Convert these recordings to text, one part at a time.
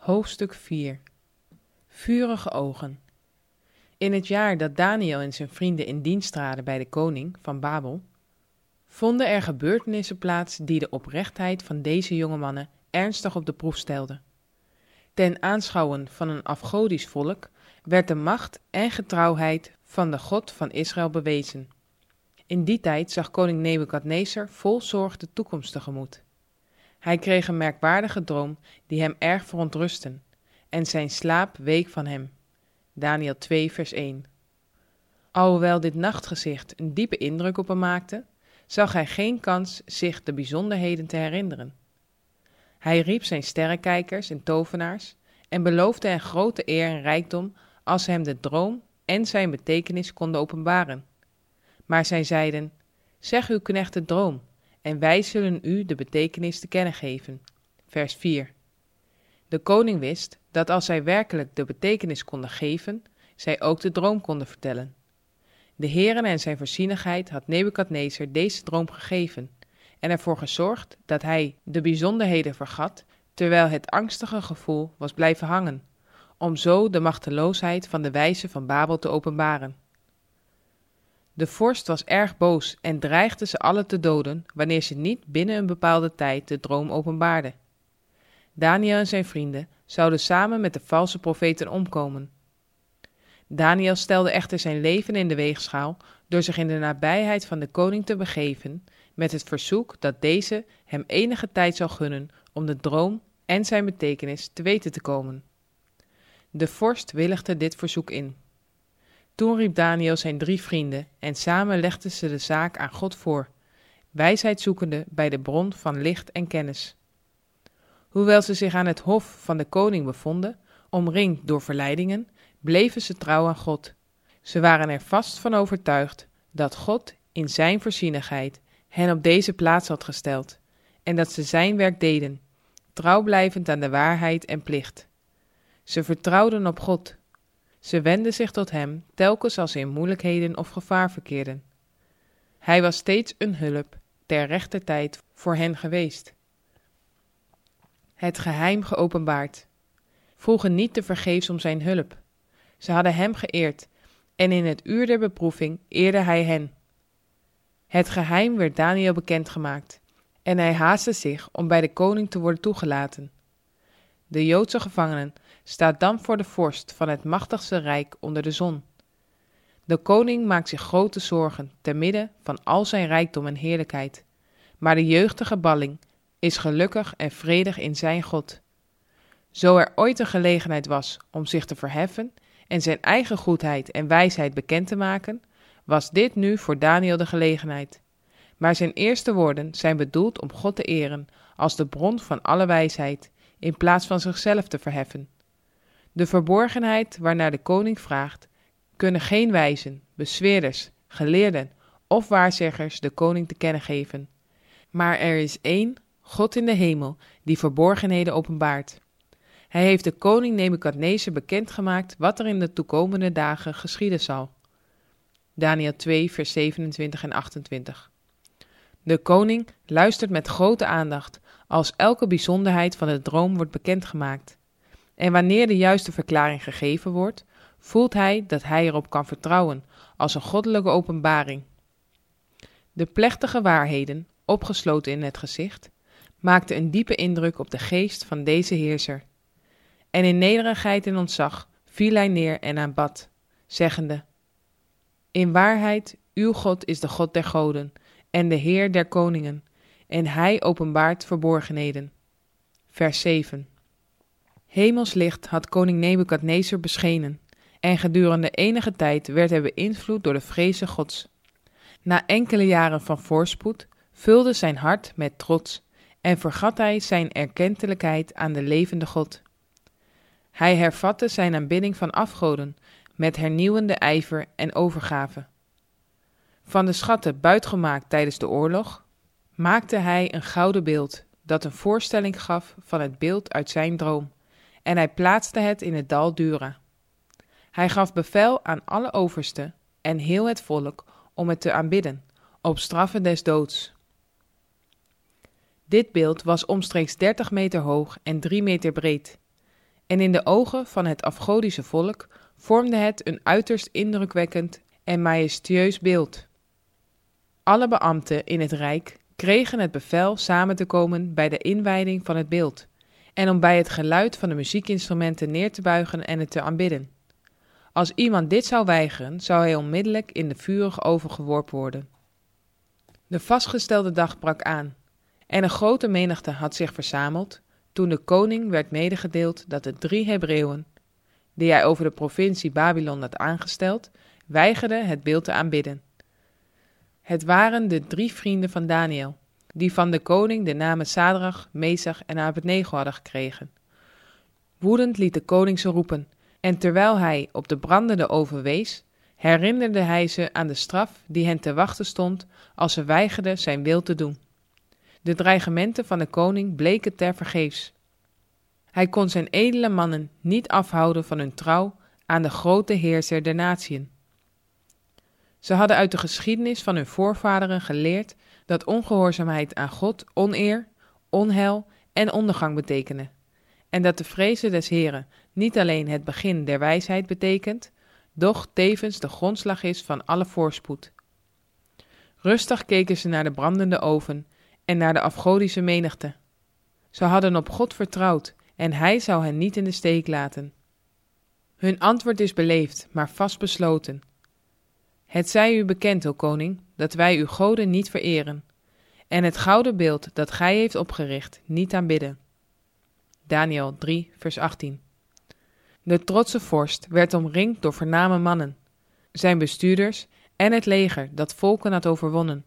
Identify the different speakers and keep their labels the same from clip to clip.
Speaker 1: Hoofdstuk 4. Vurige ogen. In het jaar dat Daniel en zijn vrienden in dienst traden bij de koning van Babel, vonden er gebeurtenissen plaats die de oprechtheid van deze jonge mannen ernstig op de proef stelden. Ten aanschouwen van een afgodisch volk werd de macht en getrouwheid van de God van Israël bewezen. In die tijd zag koning Nebukadnezar vol zorg de toekomst tegemoet. Hij kreeg een merkwaardige droom die hem erg verontrustte, en zijn slaap week van hem. Daniel 2 vers 1. Alhoewel dit nachtgezicht een diepe indruk op hem maakte, zag hij geen kans zich de bijzonderheden te herinneren. Hij riep zijn sterrenkijkers en tovenaars en beloofde hen grote eer en rijkdom als ze hem de droom en zijn betekenis konden openbaren. Maar zij zeiden: zeg uw knecht de droom, en wij zullen u de betekenis te kennen geven. Vers 4. De koning wist dat als zij werkelijk de betekenis konden geven, zij ook de droom konden vertellen. De Heere en zijn voorzienigheid had Nebukadnezar deze droom gegeven en ervoor gezorgd dat hij de bijzonderheden vergat, terwijl het angstige gevoel was blijven hangen, om zo de machteloosheid van de wijzen van Babel te openbaren. De vorst was erg boos en dreigde ze allen te doden wanneer ze niet binnen een bepaalde tijd de droom openbaarden. Daniel en zijn vrienden zouden samen met de valse profeten omkomen. Daniel stelde echter zijn leven in de weegschaal door zich in de nabijheid van de koning te begeven met het verzoek dat deze hem enige tijd zou gunnen om de droom en zijn betekenis te weten te komen. De vorst willigde dit verzoek in. Toen riep Daniel zijn 3 vrienden en samen legden ze de zaak aan God voor, wijsheid zoekende bij de bron van licht en kennis. Hoewel ze zich aan het hof van de koning bevonden, omringd door verleidingen, bleven ze trouw aan God. Ze waren er vast van overtuigd dat God in zijn voorzienigheid hen op deze plaats had gesteld en dat ze zijn werk deden, trouw blijvend aan de waarheid en plicht. Ze vertrouwden op God. Ze wendden zich tot hem telkens als ze in moeilijkheden of gevaar verkeerden. Hij was steeds een hulp ter rechter tijd voor hen geweest. Het geheim geopenbaard. Vroegen niet tevergeefs om zijn hulp. Ze hadden hem geëerd en in het uur der beproeving eerde hij hen. Het geheim werd Daniel bekendgemaakt en hij haastte zich om bij de koning te worden toegelaten. De Joodse gevangenen staat dan voor de vorst van het machtigste rijk onder de zon. De koning maakt zich grote zorgen te midden van al zijn rijkdom en heerlijkheid, maar de jeugdige balling is gelukkig en vredig in zijn God. Zo er ooit een gelegenheid was om zich te verheffen en zijn eigen goedheid en wijsheid bekend te maken, was dit nu voor Daniel de gelegenheid. Maar zijn eerste woorden zijn bedoeld om God te eren als de bron van alle wijsheid, in plaats van zichzelf te verheffen. De verborgenheid waarnaar de koning vraagt, kunnen geen wijzen, bezweerders, geleerden of waarzeggers de koning te kennen geven. Maar er is één, God in de hemel, die verborgenheden openbaart. Hij heeft de koning Nebukadnezar bekendgemaakt wat er in de toekomende dagen geschieden zal. Daniel 2 vers 27 en 28. De koning luistert met grote aandacht als elke bijzonderheid van de droom wordt bekendgemaakt. En wanneer de juiste verklaring gegeven wordt, voelt hij dat hij erop kan vertrouwen als een goddelijke openbaring. De plechtige waarheden, opgesloten in het gezicht, maakten een diepe indruk op de geest van deze heerser. En in nederigheid en ontzag viel hij neer en aanbad, zeggende: in waarheid, uw God is de God der goden en de Heer der koningen, en hij openbaart verborgenheden. Vers 7. Hemels licht had koning Nebukadnezar beschenen, en gedurende enige tijd werd hij beïnvloed door de vreze Gods. Na enkele jaren van voorspoed vulde zijn hart met trots en vergat hij zijn erkentelijkheid aan de levende God. Hij hervatte zijn aanbidding van afgoden met hernieuwende ijver en overgave. Van de schatten buitgemaakt tijdens de oorlog maakte hij een gouden beeld dat een voorstelling gaf van het beeld uit zijn droom, en hij plaatste het in het dal Dura. Hij gaf bevel aan alle oversten en heel het volk om het te aanbidden, op straffe des doods. Dit beeld was omstreeks 30 meter hoog en 3 meter breed. en in de ogen van het afgodische volk vormde het een uiterst indrukwekkend en majestueus beeld. Alle beambten in het rijk kregen het bevel samen te komen bij de inwijding van het beeld en om bij het geluid van de muziekinstrumenten neer te buigen en het te aanbidden. Als iemand dit zou weigeren, zou hij onmiddellijk in de vurige oven geworpen worden. De vastgestelde dag brak aan en een grote menigte had zich verzameld toen de koning werd medegedeeld dat de 3 Hebreeën, die hij over de provincie Babylon had aangesteld, weigerden het beeld te aanbidden. Het waren de 3 vrienden van Daniel, die van de koning de namen Sadrach, Mesach en Abednego hadden gekregen. Woedend liet de koning ze roepen, en terwijl hij op de brandende oven wees, herinnerde hij ze aan de straf die hen te wachten stond als ze weigerden zijn wil te doen. De dreigementen van de koning bleken tevergeefs. Hij kon zijn edele mannen niet afhouden van hun trouw aan de grote heerser der natieën. Ze hadden uit de geschiedenis van hun voorvaderen geleerd dat ongehoorzaamheid aan God oneer, onheil en ondergang betekenen, en dat de vrezen des Heren niet alleen het begin der wijsheid betekent, doch tevens de grondslag is van alle voorspoed. Rustig keken ze naar de brandende oven en naar de afgodische menigte. Ze hadden op God vertrouwd en hij zou hen niet in de steek laten. Hun antwoord is beleefd, maar vastbesloten. Het zij u bekend, o koning, dat wij uw goden niet vereren, en het gouden beeld dat gij heeft opgericht niet aanbidden. Daniel 3, vers 18. De trotse vorst werd omringd door voorname mannen, zijn bestuurders en het leger dat volken had overwonnen.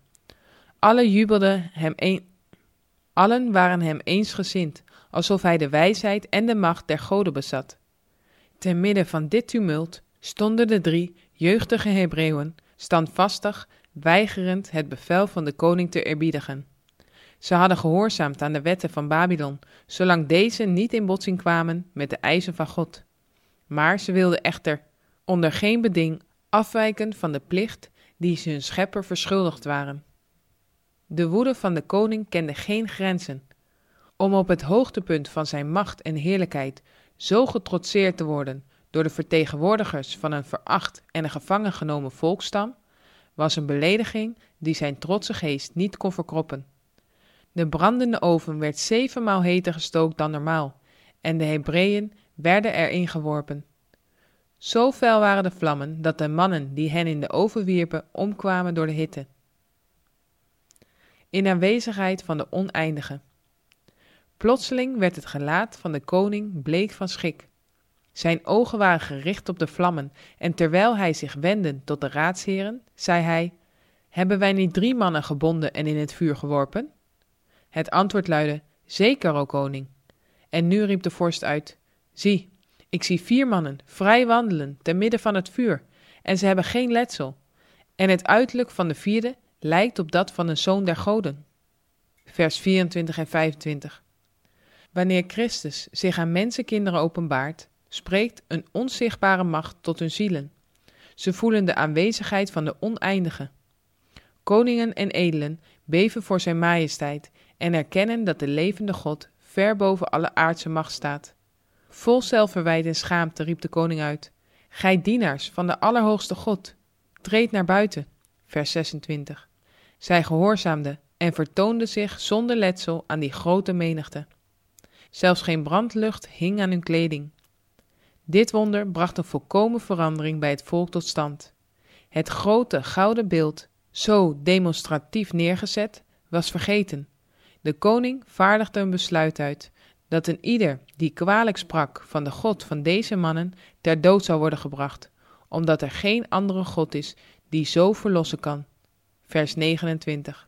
Speaker 1: Allen waren hem eensgezind, alsof hij de wijsheid en de macht der goden bezat. Te midden van dit tumult stonden de 3 jeugdige Hebreeën, standvastig, weigerend het bevel van de koning te eerbiedigen. Ze hadden gehoorzaamd aan de wetten van Babylon, zolang deze niet in botsing kwamen met de eisen van God. Maar ze wilden echter onder geen beding afwijken van de plicht die ze hun schepper verschuldigd waren. De woede van de koning kende geen grenzen. Om op het hoogtepunt van zijn macht en heerlijkheid zo getrotseerd te worden door de vertegenwoordigers van een veracht en een gevangen genomen volksstam, was een belediging die zijn trotse geest niet kon verkroppen. De brandende oven werd 7 maal heter gestookt dan normaal, en de Hebreeën werden erin geworpen. Zo fel waren de vlammen dat de mannen die hen in de oven wierpen omkwamen door de hitte. In aanwezigheid van de Oneindige. Plotseling werd het gelaat van de koning bleek van schrik. Zijn ogen waren gericht op de vlammen, en terwijl hij zich wendde tot de raadsheren, zei hij: Hebben wij niet 3 mannen gebonden en in het vuur geworpen? Het antwoord luidde: Zeker, o koning. En nu riep de vorst uit: Zie, ik zie 4 mannen vrij wandelen te midden van het vuur, en ze hebben geen letsel. En het uiterlijk van de 4e lijkt op dat van een zoon der goden. Vers 24 en 25. Wanneer Christus zich aan mensenkinderen openbaart, spreekt een onzichtbare macht tot hun zielen. Ze voelen de aanwezigheid van de Oneindige. Koningen en edelen beven voor zijn majesteit en erkennen dat de levende God ver boven alle aardse macht staat. Vol zelfverwijt en schaamte riep de koning uit: Gij dienaars van de Allerhoogste God, treed naar buiten. Vers 26. Zij gehoorzaamden en vertoonden zich zonder letsel aan die grote menigte. Zelfs geen brandlucht hing aan hun kleding. Dit wonder bracht een volkomen verandering bij het volk tot stand. Het grote gouden beeld, zo demonstratief neergezet, was vergeten. De koning vaardigde een besluit uit dat een ieder die kwalijk sprak van de God van deze mannen ter dood zou worden gebracht, omdat er geen andere God is die zo verlossen kan. Vers 29.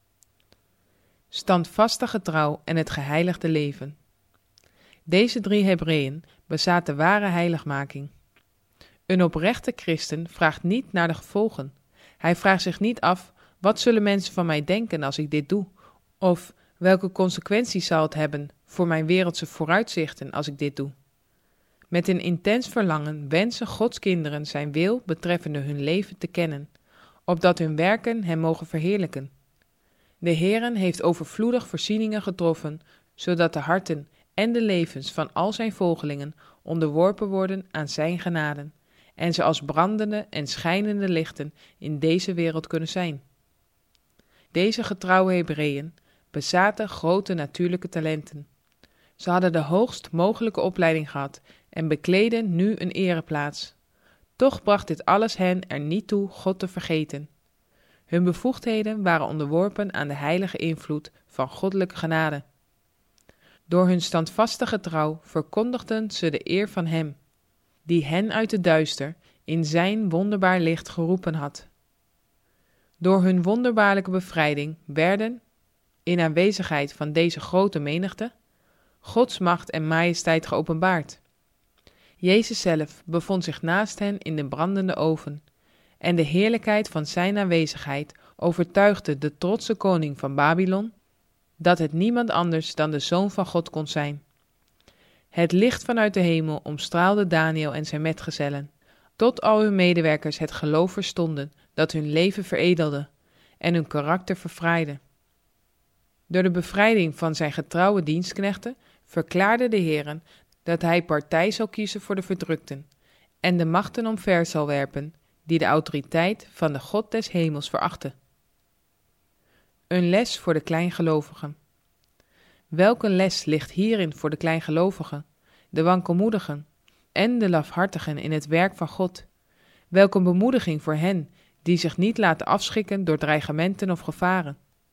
Speaker 1: Standvastige trouw en het geheiligde leven. Deze 3 Hebreeën bezaten ware heiligmaking. Een oprechte christen vraagt niet naar de gevolgen. Hij vraagt zich niet af: wat zullen mensen van mij denken als ik dit doe? Of welke consequenties zal het hebben voor mijn wereldse vooruitzichten als ik dit doe? Met een intens verlangen wensen Gods kinderen zijn wil betreffende hun leven te kennen, opdat hun werken hem mogen verheerlijken. De Heeren heeft overvloedig voorzieningen getroffen, zodat de harten en de levens van al zijn volgelingen onderworpen worden aan zijn genade en ze als brandende en schijnende lichten in deze wereld kunnen zijn. Deze getrouwe Hebreeën bezaten grote natuurlijke talenten. Ze hadden de hoogst mogelijke opleiding gehad en bekleden nu een ereplaats. Toch bracht dit alles hen er niet toe God te vergeten. Hun bevoegdheden waren onderworpen aan de heilige invloed van goddelijke genade. Door hun standvastige trouw verkondigden ze de eer van Hem, die hen uit het duister in zijn wonderbaar licht geroepen had. Door hun wonderbaarlijke bevrijding werden, in aanwezigheid van deze grote menigte, Gods macht en majesteit geopenbaard. Jezus zelf bevond zich naast hen in de brandende oven, en de heerlijkheid van zijn aanwezigheid overtuigde de trotse koning van Babylon dat het niemand anders dan de Zoon van God kon zijn. Het licht vanuit de hemel omstraalde Daniel en zijn metgezellen, tot al hun medewerkers het geloof verstonden dat hun leven veredelde en hun karakter verfraaide. Door de bevrijding van zijn getrouwe dienstknechten verklaarde de Heer dat hij partij zal kiezen voor de verdrukten en de machten omver zal werpen die de autoriteit van de God des hemels verachten. Een les voor de kleingelovigen. Welke les ligt hierin voor de kleingelovigen, de wankelmoedigen en de lafhartigen in het werk van God? Welke bemoediging voor hen die zich niet laten afschrikken door dreigementen of gevaren.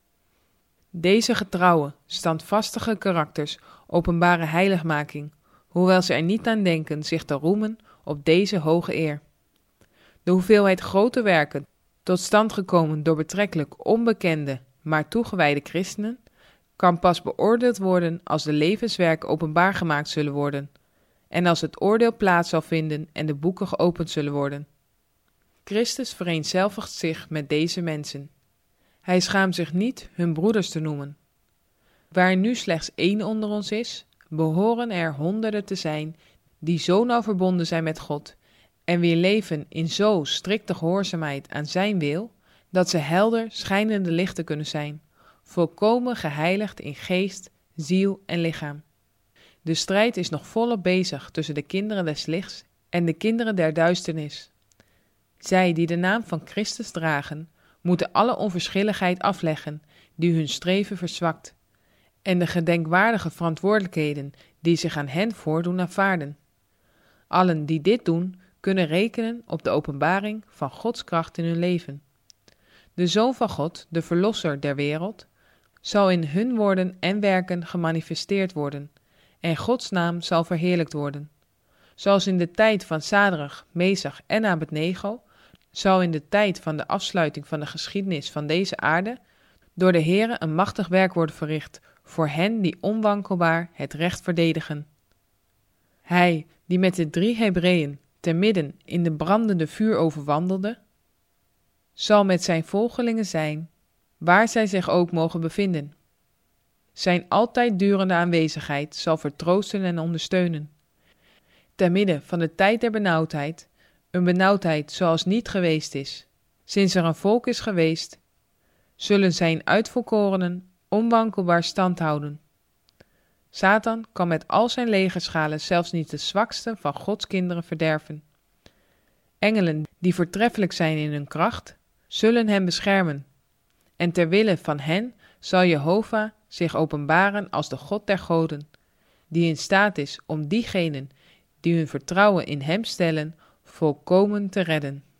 Speaker 1: Deze getrouwe, standvastige karakters openbaren heiligmaking, hoewel ze er niet aan denken zich te roemen op deze hoge eer. De hoeveelheid grote werken, tot stand gekomen door betrekkelijk onbekende, maar toegewijde christenen, kan pas beoordeeld worden als de levenswerken openbaar gemaakt zullen worden, en als het oordeel plaats zal vinden en de boeken geopend zullen worden. Christus vereenzelvigt zich met deze mensen. Hij schaamt zich niet hun broeders te noemen. Waar er nu slechts 1 onder ons is, behoren er honderden te zijn die zo nauw verbonden zijn met God en wier leven in zo strikte gehoorzaamheid aan zijn wil, dat ze helder schijnende lichten kunnen zijn, volkomen geheiligd in geest, ziel en lichaam. De strijd is nog volop bezig tussen de kinderen des lichts en de kinderen der duisternis. Zij die de naam van Christus dragen, moeten alle onverschilligheid afleggen die hun streven verzwakt, en de gedenkwaardige verantwoordelijkheden die zich aan hen voordoen aanvaarden. Allen die dit doen, kunnen rekenen op de openbaring van Gods kracht in hun leven. De Zoon van God, de Verlosser der wereld, zal in hun woorden en werken gemanifesteerd worden, en Gods naam zal verheerlijkt worden. Zoals in de tijd van Sadrach, Mesach en Abednego, zal in de tijd van de afsluiting van de geschiedenis van deze aarde door de Heere een machtig werk worden verricht voor hen die onwankelbaar het recht verdedigen. Hij die met de 3 Hebreeën te midden in de brandende vuuroven wandelde, zal met zijn volgelingen zijn, waar zij zich ook mogen bevinden. Zijn altijd durende aanwezigheid zal vertroosten en ondersteunen. Te midden van de tijd der benauwdheid, een benauwdheid zoals niet geweest is, sinds er een volk is geweest, zullen zijn uitverkorenen onwankelbaar stand houden. Satan kan met al zijn legerschalen zelfs niet de zwakste van Gods kinderen verderven. Engelen die voortreffelijk zijn in hun kracht, zullen hem beschermen. En ter wille van hen zal Jehovah zich openbaren als de God der goden, die in staat is om diegenen die hun vertrouwen in hem stellen, volkomen te redden.